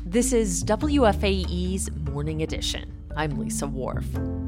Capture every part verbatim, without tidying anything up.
This is W F A E's Morning Edition. I'm Lisa Wharf.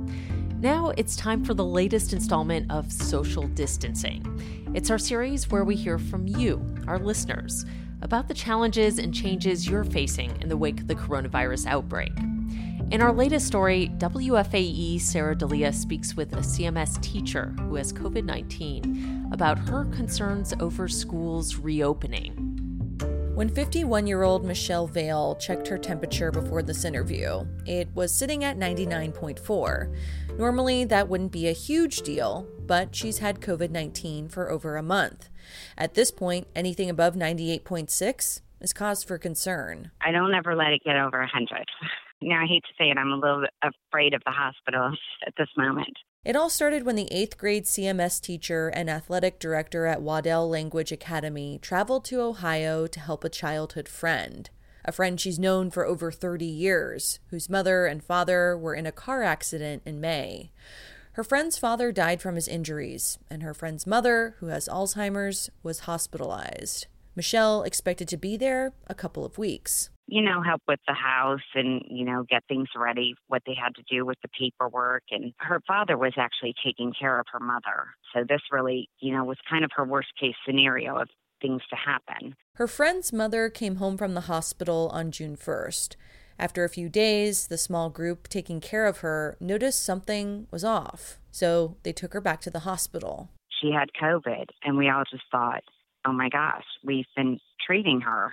Now it's time for the latest installment of Social Distancing. It's our series where we hear from you, our listeners, about the challenges and changes you're facing in the wake of the coronavirus outbreak. In our latest story, W F A E's Sarah D'Elia speaks with a C M S teacher who has covid nineteen about her concerns over schools reopening. When fifty-one-year-old Michelle Vale checked her temperature before this interview, it was sitting at ninety-nine point four. Normally, that wouldn't be a huge deal, but she's had covid nineteen for over a month. At this point, anything above ninety-eight point six is cause for concern. I don't ever let it get over one hundred. Now, I hate to say it, I'm a little bit afraid of the hospital at this moment. It all started when the eighth grade C M S teacher and athletic director at Waddell Language Academy traveled to Ohio to help a childhood friend. A friend she's known for over thirty years, whose mother and father were in a car accident in May. Her friend's father died from his injuries, and her friend's mother, who has Alzheimer's, was hospitalized. Michelle expected to be there a couple of weeks. You know, help with the house and, you know, get things ready, what they had to do with the paperwork. And her father was actually taking care of her mother. So this really, you know, was kind of her worst case scenario of things to happen. Her friend's mother came home from the hospital on June first. After a few days, the small group taking care of her noticed something was off. So they took her back to the hospital. She had COVID, and we all just thought, oh my gosh, we've been treating her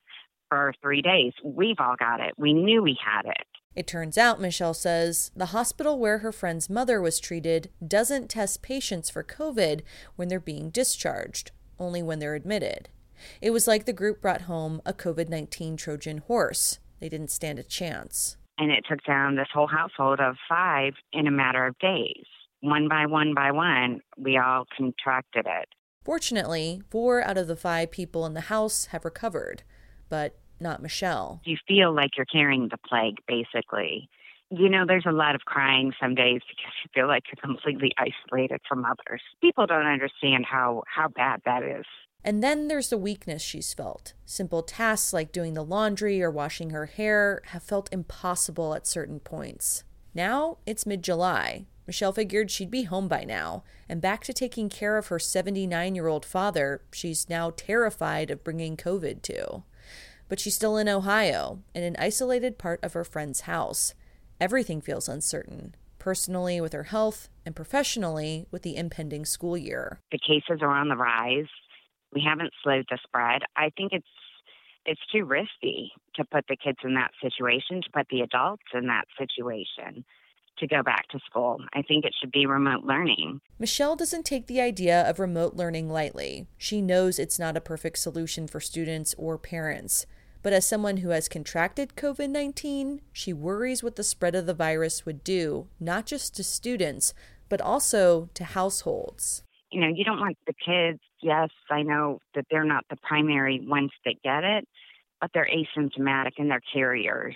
for three days. We've all got it. We knew we had it. It turns out, Michelle says, the hospital where her friend's mother was treated doesn't test patients for COVID when they're being discharged, only when they're admitted. It was like the group brought home a covid nineteen Trojan horse. They didn't stand a chance. And it took down this whole household of five in a matter of days. One by one by one, we all contracted it. Fortunately, four out of the five people in the house have recovered, but not Michelle. You feel like you're carrying the plague, basically. You know, there's a lot of crying some days because you feel like you're completely isolated from others. People don't understand how, how bad that is. And then there's the weakness she's felt. Simple tasks like doing the laundry or washing her hair have felt impossible at certain points. Now it's mid-July. Michelle figured she'd be home by now, and back to taking care of her seventy-nine-year-old father she's now terrified of bringing COVID to. But she's still in Ohio, in an isolated part of her friend's house. Everything feels uncertain, personally with her health and professionally with the impending school year. The cases are on the rise. We haven't slowed the spread. I think it's it's too risky to put the kids in that situation, to put the adults in that situation, to go back to school. I think it should be remote learning. Michelle doesn't take the idea of remote learning lightly. She knows it's not a perfect solution for students or parents. But as someone who has contracted covid nineteen, she worries what the spread of the virus would do, not just to students, but also to households. You know, you don't want the kids, yes, I know that they're not the primary ones that get it, but they're asymptomatic and they're carriers.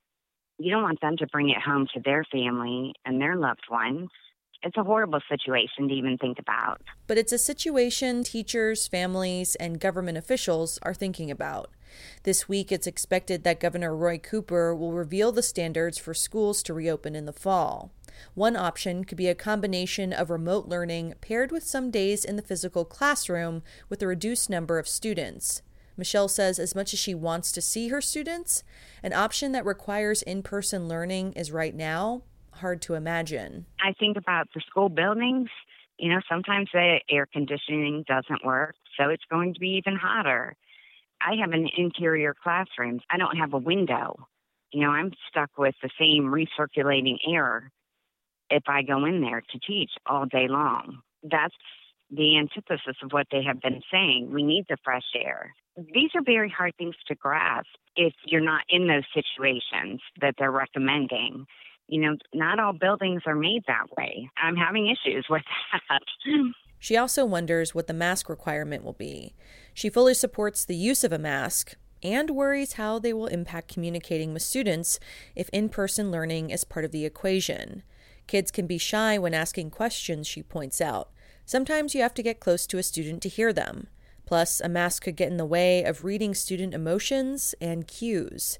You don't want them to bring it home to their family and their loved ones. It's a horrible situation to even think about. But it's a situation teachers, families, and government officials are thinking about. This week, it's expected that Governor Roy Cooper will reveal the standards for schools to reopen in the fall. One option could be a combination of remote learning paired with some days in the physical classroom with a reduced number of students. Michelle says as much as she wants to see her students, an option that requires in-person learning is right now hard to imagine. I think about the school buildings. You know, sometimes the air conditioning doesn't work, so it's going to be even hotter. I have an interior classroom. I don't have a window. You know, I'm stuck with the same recirculating air if I go in there to teach all day long. That's the antithesis of what they have been saying. We need the fresh air. These are very hard things to grasp if you're not in those situations that they're recommending. You know, not all buildings are made that way. I'm having issues with that. She also wonders what the mask requirement will be. She fully supports the use of a mask and worries how they will impact communicating with students if in-person learning is part of the equation. Kids can be shy when asking questions, she points out. Sometimes you have to get close to a student to hear them. Plus, a mask could get in the way of reading student emotions and cues.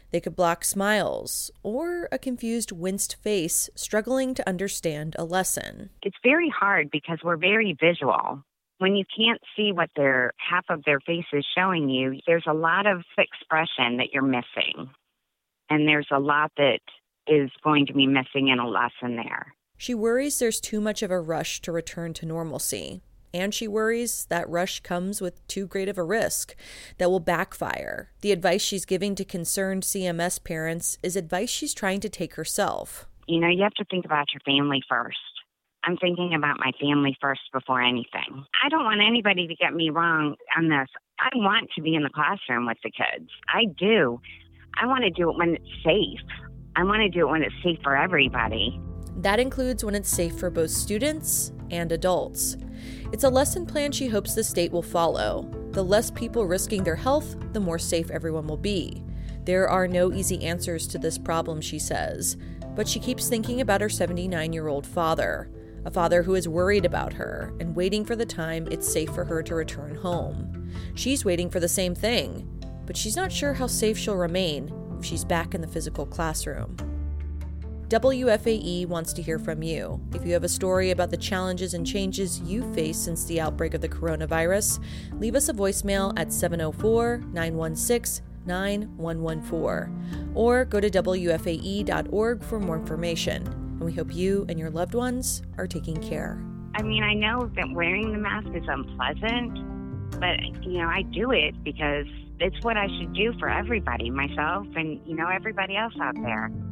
They could block smiles or a confused, winced face struggling to understand a lesson. It's very hard because we're very visual. When you can't see what their half of their face is showing you, there's a lot of expression that you're missing. And there's a lot that is going to be missing in a lesson there. She worries there's too much of a rush to return to normalcy. And she worries that rush comes with too great of a risk that will backfire. The advice she's giving to concerned C M S parents is advice she's trying to take herself. You know, you have to think about your family first. I'm thinking about my family first before anything. I don't want anybody to get me wrong on this. I want to be in the classroom with the kids. I do. I want to do it when it's safe. I want to do it when it's safe for everybody. That includes when it's safe for both students and adults. It's a lesson plan she hopes the state will follow. The less people risking their health, the more safe everyone will be. There are no easy answers to this problem, she says, but she keeps thinking about her seventy-nine-year-old father, a father who is worried about her and waiting for the time it's safe for her to return home. She's waiting for the same thing, but she's not sure how safe she'll remain if she's back in the physical classroom. W F A E wants to hear from you. If you have a story about the challenges and changes you faced since the outbreak of the coronavirus, leave us a voicemail at seven oh four, nine one six, nine one one four or go to W F A E dot org for more information. And we hope you and your loved ones are taking care. I mean, I know that wearing the mask is unpleasant, but, you know, I do it because it's what I should do for everybody, myself and, you know, everybody else out there.